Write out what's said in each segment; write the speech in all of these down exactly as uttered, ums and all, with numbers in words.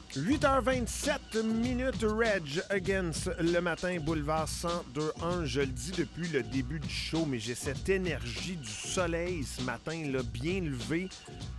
huit heures vingt-sept minutes, Reg Against le matin, boulevard cent deux un. Je le dis depuis le début du show, mais j'ai cette énergie du soleil ce matin, là, bien levé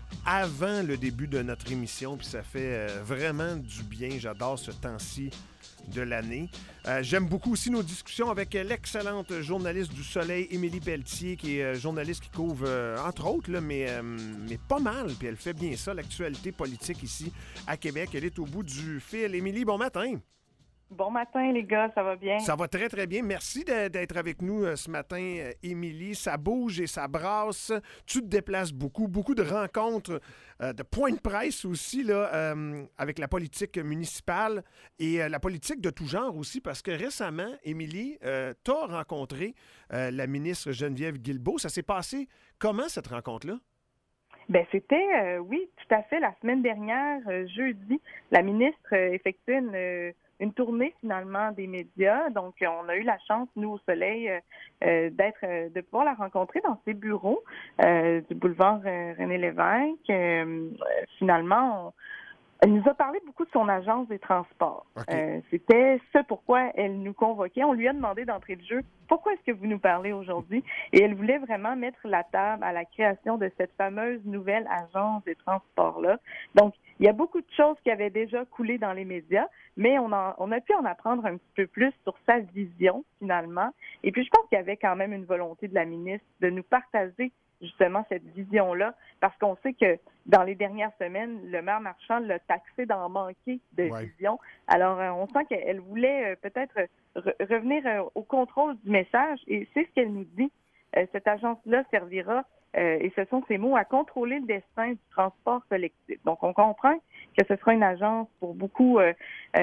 avant le début de notre émission, puis ça fait euh, vraiment du bien. J'adore ce temps-ci de l'année. Euh, j'aime beaucoup aussi nos discussions avec l'excellente journaliste du Soleil, Émilie Pelletier, qui est euh, journaliste qui couvre, euh, entre autres, là, mais, euh, mais pas mal, puis elle fait bien ça, l'actualité politique ici à Québec. Elle est au bout du fil. Émilie, bon matin! Bon matin, les gars, ça va bien? Ça va très, très bien. Merci de, d'être avec nous euh, ce matin, euh, Émilie. Ça bouge et ça brasse. Tu te déplaces beaucoup. Beaucoup de rencontres, euh, de points de presse aussi, là, euh, avec la politique municipale et euh, la politique de tout genre aussi, parce que récemment, Émilie, euh, tu as rencontré euh, la ministre Geneviève Guilbeault. Ça s'est passé comment, cette rencontre-là? Ben c'était, euh, oui, tout à fait. La semaine dernière, euh, jeudi, la ministre euh, effectuait une... Euh, une tournée finalement des médias. Donc, on a eu la chance, nous, au Soleil, euh, euh, d'être, euh, de pouvoir la rencontrer dans ses bureaux euh, du boulevard euh, René-Lévesque. Euh, finalement, on, elle nous a parlé beaucoup de son agence des transports. Okay. Euh, c'était ce pourquoi elle nous convoquait. On lui a demandé d'entrée de jeu, pourquoi est-ce que vous nous parlez aujourd'hui? Et elle voulait vraiment mettre la table à la création de cette fameuse nouvelle agence des transports-là. Donc, il y a beaucoup de choses qui avaient déjà coulé dans les médias, mais on a, on a pu en apprendre un petit peu plus sur sa vision, finalement. Et puis, je pense qu'il y avait quand même une volonté de la ministre de nous partager justement cette vision-là, parce qu'on sait que dans les dernières semaines, le maire Marchand l'a taxé d'en manquer de ouais. vision. Alors, euh, on sent qu'elle voulait euh, peut-être re- revenir euh, au contrôle du message, et c'est ce qu'elle nous dit. Euh, cette agence-là servira, euh, et ce sont ses mots, à contrôler le destin du transport collectif. Donc, on comprend que ce sera une agence pour beaucoup, euh,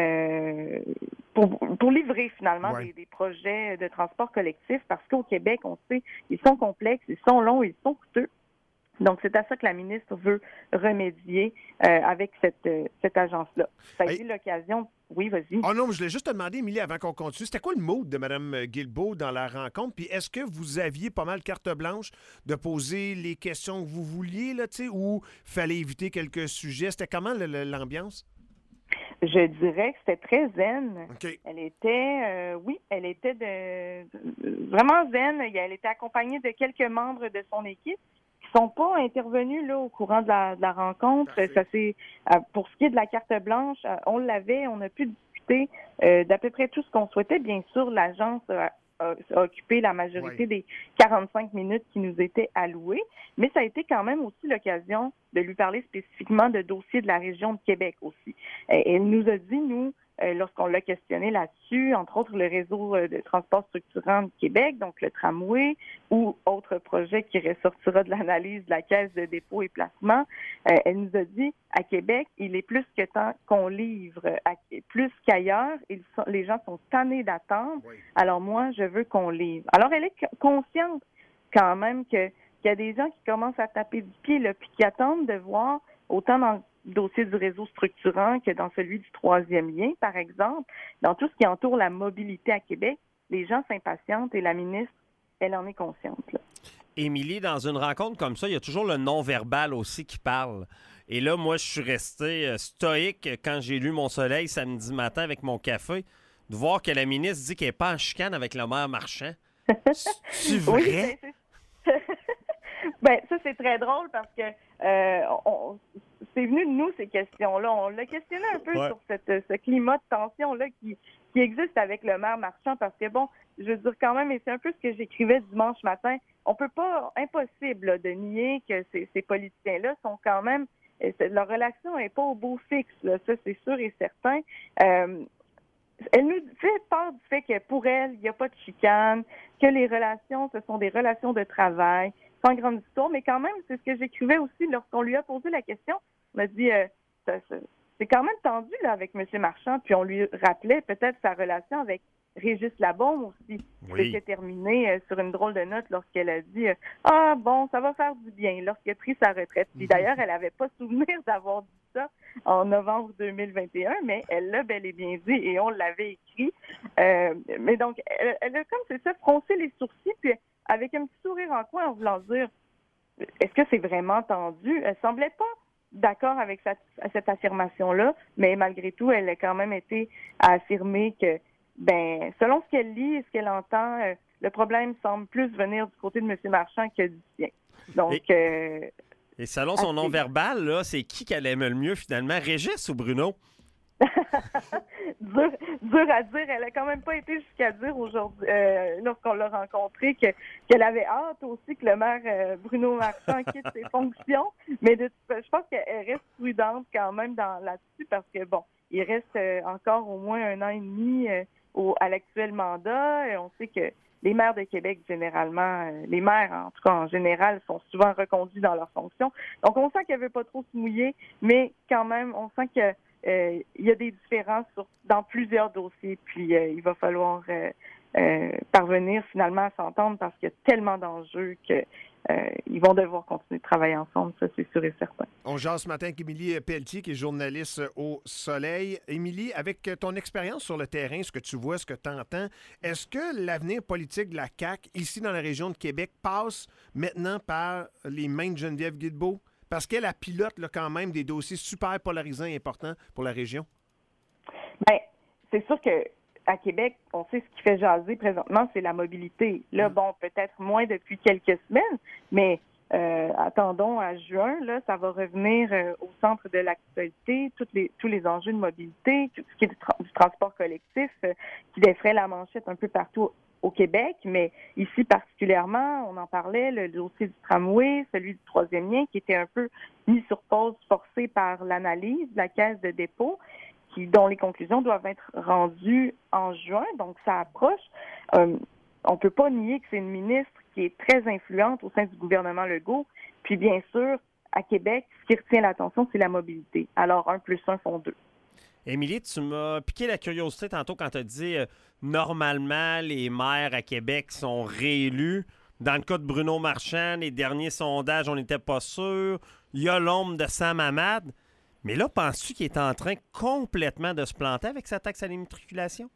euh, pour, pour livrer finalement ouais. des, des projets de transport collectif, parce qu'au Québec, on sait, ils sont complexes, ils sont longs, ils sont coûteux. Donc, c'est à ça que la ministre veut remédier euh, avec cette, euh, cette agence-là. Ça a hey. été l'occasion... Oui, vas-y. Oh non, je voulais juste te demander, Émilie, avant qu'on continue, c'était quoi le mood de Mme Guilbeault dans la rencontre? Puis est-ce que vous aviez pas mal carte blanche de poser les questions que vous vouliez, là, tu sais, ou fallait éviter quelques sujets? C'était comment le, le, l'ambiance? Je dirais que c'était très zen. Okay. Elle était, euh, oui, elle était de, de, vraiment zen. Elle était accompagnée de quelques membres de son équipe qui sont pas intervenus là au courant de la, de la rencontre. Parfait. Ça c'est euh, pour ce qui est de la carte blanche, euh, on l'avait, on a pu discuter euh, d'à peu près tout ce qu'on souhaitait. Bien sûr, l'agence a, a, a occupé la majorité ouais. des quarante-cinq minutes qui nous étaient allouées, mais ça a été quand même aussi l'occasion de lui parler spécifiquement de dossiers de la région de Québec aussi. Et elle nous a dit, nous, euh, lorsqu'on l'a questionné là-dessus, entre autres le réseau de transport structurant de Québec, donc le tramway, ou autre projet qui ressortira de l'analyse de la Caisse de dépôt et placement, euh, elle nous a dit, à Québec, il est plus que temps qu'on livre, à, plus qu'ailleurs, ils sont, les gens sont tannés d'attendre, oui. alors moi, je veux qu'on livre. Alors, elle est consciente quand même que qu'il y a des gens qui commencent à taper du pied, là, puis qui attendent de voir, autant dans le dossier du réseau structurant que dans celui du troisième lien, par exemple, dans tout ce qui entoure la mobilité à Québec, les gens s'impatientent et la ministre, elle en est consciente. Là. Émilie, dans une rencontre comme ça, il y a toujours le non-verbal aussi qui parle. Et là, moi, je suis resté stoïque quand j'ai lu Mon Soleil samedi matin avec mon café, de voir que la ministre dit qu'elle n'est pas en chicane avec le maire Marchand. C'est vrai? Oui, c'est, c'est... Ben, ça, c'est très drôle parce que euh, on, c'est venu de nous, ces questions-là. On l'a questionné un peu ouais. sur cette, ce climat de tension-là qui, qui existe avec le maire Marchand parce que, bon, je veux dire quand même, et c'est un peu ce que j'écrivais dimanche matin, on peut pas, impossible là, de nier que ces, ces politiciens-là sont quand même, leur relation n'est pas au beau fixe, là, ça, c'est sûr et certain. Euh, Elle nous fait part du fait que pour elle, il n'y a pas de chicane, que les relations, ce sont des relations de travail, sans grande histoire, mais quand même, c'est ce que j'écrivais aussi lorsqu'on lui a posé la question. On m'a dit, euh, ça, ça, c'est quand même tendu là avec M. Marchand, puis on lui rappelait peut-être sa relation avec Régis Labaume aussi, oui. qui s'était terminée euh, sur une drôle de note lorsqu'elle a dit euh, « Ah bon, ça va faire du bien » lorsqu'elle a pris sa retraite. Puis d'ailleurs, elle n'avait pas souvenir d'avoir dit ça en novembre deux mille vingt et un, mais elle l'a bel et bien dit et on l'avait écrit. Euh, mais donc, elle, elle a comme c'est ça, froncé les sourcils, puis avec un petit sourire en coin en voulant dire « Est-ce que c'est vraiment tendu? » Elle semblait pas d'accord avec cette, cette affirmation-là, mais malgré tout, elle a quand même été à affirmer que, ben, selon ce qu'elle lit et ce qu'elle entend, euh, le problème semble plus venir du côté de M. Marchand que du sien. Donc, et, euh, et selon son non-verbal, là, c'est qui qu'elle aime le mieux finalement, Régis ou Bruno? dur, dur à dire. Elle a quand même pas été jusqu'à dire aujourd'hui, euh, lorsqu'on l'a rencontrée, que, qu'elle avait hâte aussi que le maire euh, Bruno Marchand quitte ses fonctions. Mais de, je pense qu'elle reste prudente quand même dans, là-dessus parce que, bon, il reste euh, encore au moins un an et demi euh, au, à l'actuel mandat. Et on sait que les maires de Québec, généralement, euh, les maires, en tout cas en général, sont souvent reconduits dans leurs fonctions. Donc, on sent qu'elle veut pas trop se mouiller, mais quand même, on sent que Euh, il y a des différences sur, dans plusieurs dossiers, puis euh, il va falloir euh, euh, parvenir finalement à s'entendre parce qu'il y a tellement d'enjeux qu'ils euh, vont devoir continuer de travailler ensemble, ça c'est sûr et certain. On jase ce matin avec Émilie Pelletier, qui est journaliste au Soleil. Émilie, avec ton expérience sur le terrain, ce que tu vois, ce que tu entends, est-ce que l'avenir politique de la C A Q, ici dans la région de Québec, passe maintenant par les mains de Geneviève Guilbeault? Parce qu'elle a pilote là, quand même des dossiers super polarisants et importants pour la région. Bien, c'est sûr qu'à Québec, on sait ce qui fait jaser présentement, c'est la mobilité. Là, mmh. bon, peut-être moins depuis quelques semaines, mais euh, attendons à juin, là, ça va revenir euh, au centre de l'actualité, toutes les, tous les enjeux de mobilité, tout ce qui est du, tra- du transport collectif, euh, qui défraie la manchette un peu partout au Québec, mais ici particulièrement, on en parlait, le dossier du tramway, celui du troisième lien, qui était un peu mis sur pause forcé par l'analyse de la Caisse de dépôt, qui, dont les conclusions doivent être rendues en juin, donc ça approche. Euh, on ne peut pas nier que c'est une ministre qui est très influente au sein du gouvernement Legault, puis bien sûr, à Québec, ce qui retient l'attention, c'est la mobilité. Alors, un plus un font deux. Émilie, tu m'as piqué la curiosité tantôt quand tu as dit euh, normalement, les maires à Québec sont réélus. Dans le cas de Bruno Marchand, les derniers sondages, on n'était pas sûr. Il y a l'ombre de Sam Hamad. Mais là, penses-tu qu'il est en train complètement de se planter avec sa taxe à l'immatriculation?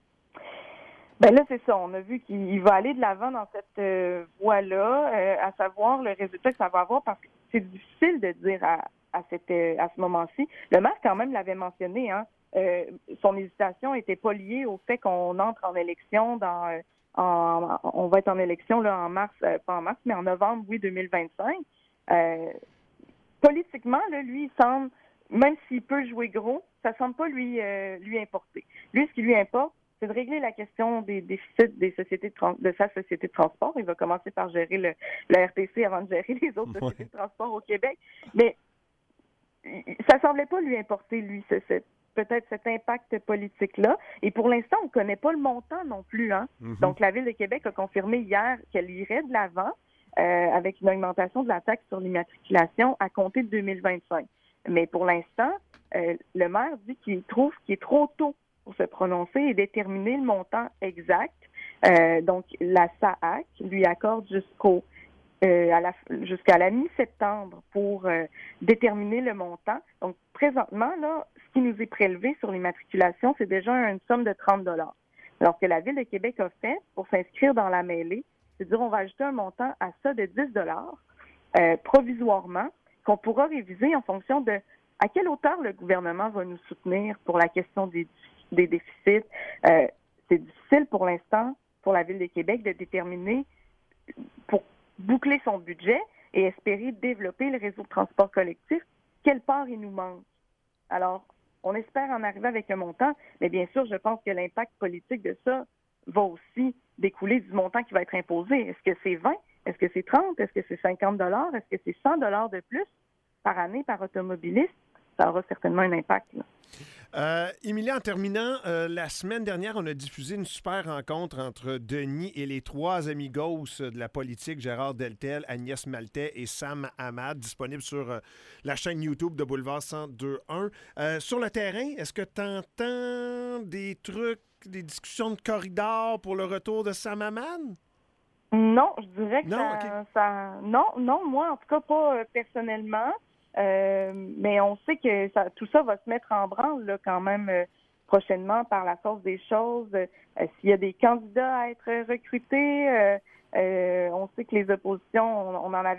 Bien là, c'est ça. On a vu qu'il va aller de l'avant dans cette euh, voie-là, euh, à savoir le résultat que ça va avoir, parce que c'est difficile de dire à, à, cette, euh, à ce moment-ci. Le maire, quand même, l'avait mentionné, hein. Euh, son hésitation n'était pas liée au fait qu'on entre en élection dans... Euh, en, on va être en élection là en mars, euh, pas en mars, mais en novembre, oui, deux mille vingt-cinq. Euh, politiquement, là, lui, il semble, même s'il peut jouer gros, ça ne semble pas lui, euh, lui importer. Lui, ce qui lui importe, c'est de régler la question des déficits des sociétés de, trans- de sa société de transport. Il va commencer par gérer le, le R T C avant de gérer les autres sociétés ouais. de transport au Québec. Mais ça semblait pas lui importer, lui, ce, ce, peut-être cet impact politique-là. Et pour l'instant, on ne connaît pas le montant non plus. Hein? Mm-hmm. Donc, la Ville de Québec a confirmé hier qu'elle irait de l'avant euh, avec une augmentation de la taxe sur l'immatriculation à compter de deux mille vingt-cinq. Mais pour l'instant, euh, le maire dit qu'il trouve qu'il est trop tôt pour se prononcer et déterminer le montant exact. Euh, donc, la S A A C lui accorde jusqu'au euh, à la, jusqu'à la mi-septembre pour euh, déterminer le montant. Donc, présentement, là, ce qui nous est prélevé sur l'immatriculation, c'est déjà une somme de trente dollars. Alors que la Ville de Québec a fait pour s'inscrire dans la mêlée, c'est-à-dire on va ajouter un montant à ça de dix dollars euh, provisoirement qu'on pourra réviser en fonction de à quelle hauteur le gouvernement va nous soutenir pour la question des des déficits. Euh, c'est difficile pour l'instant pour la Ville de Québec de déterminer pour boucler son budget et espérer développer le réseau de transport collectif, quelle part il nous manque. Alors, on espère en arriver avec un montant, mais bien sûr, je pense que l'impact politique de ça va aussi découler du montant qui va être imposé. Est-ce que c'est vingt? Est-ce que c'est trente? Est-ce que c'est cinquante dollars? Est-ce que c'est cent dollars de plus par année par automobiliste? Ça aura certainement un impact, là. Euh, Émilie, en terminant, euh, la semaine dernière, on a diffusé une super rencontre entre Denis et les trois amigos de la politique, Gérard Deltel, Agnès Maltais et Sam Hamad, disponible sur euh, la chaîne YouTube de Boulevard cent deux un. Euh, sur le terrain, est-ce que tu entends des trucs, des discussions de corridor pour le retour de Sam Hamad? Non, je dirais que non, ça, okay. ça... Non, non, moi, en tout cas, pas euh, personnellement. Euh, mais on sait que ça, tout ça va se mettre en branle là, quand même euh, prochainement par la force des choses. Euh, s'il y a des candidats à être recrutés, euh, euh, on sait que les oppositions, on, on en avait discuté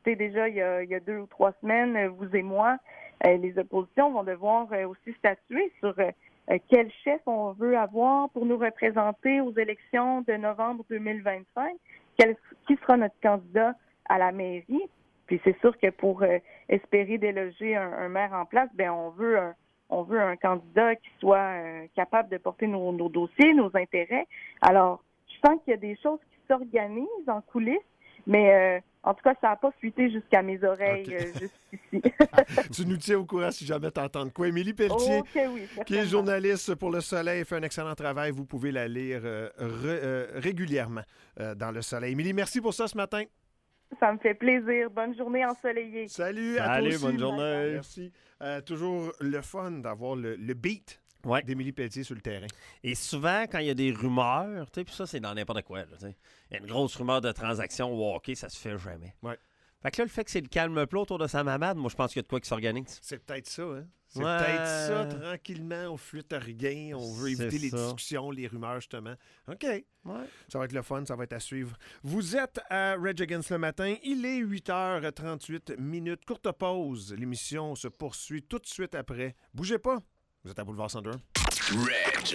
discuté déjà il y a, il y a deux ou trois semaines, vous et moi. Euh, les oppositions vont devoir euh, aussi statuer sur euh, quel chef on veut avoir pour nous représenter aux élections de novembre deux mille vingt-cinq. Quel, qui sera notre candidat à la mairie? Puis c'est sûr que pour euh, espérer déloger un, un maire en place, ben on veut un, on veut un candidat qui soit euh, capable de porter nos, nos dossiers, nos intérêts. Alors, je sens qu'il y a des choses qui s'organisent en coulisses, mais euh, en tout cas, ça n'a pas fuité jusqu'à mes oreilles, Okay. euh, juste ici. Tu nous tiens au courant si jamais t'entends de quoi. Émilie Pelletier, Ok, oui, qui est certainement. journaliste pour Le Soleil, fait un excellent travail. Vous pouvez la lire euh, re- euh, régulièrement euh, dans Le Soleil. Émilie, merci pour ça ce matin. Ça me fait plaisir. Bonne journée ensoleillée. Salut, à toi Salut, aussi. bonne journée. Merci. Euh, toujours le fun d'avoir le, le beat Ouais. d'Émilie Pelletier sur le terrain. Et souvent, quand il y a des rumeurs, tu sais, puis ça, c'est dans n'importe quoi. là, tu sais. Il y a une grosse rumeur de transaction au hockey, ça se fait jamais. Ouais. Fait que là, le fait que c'est le calme plat autour de sa mamade, moi, je pense qu'il y a de quoi qui s'organise. C'est peut-être ça, hein? C'est Ouais. peut-être ça, tranquillement, on fuite à rien, on veut éviter C'est les ça. discussions, les rumeurs, justement. OK. Ouais. Ça va être le fun, ça va être à suivre. Vous êtes à Rage Against le matin. Il est huit heures trente-huit minutes. Courte pause. L'émission se poursuit tout de suite après. Bougez pas. Vous êtes à Boulevard cent deux. Reg.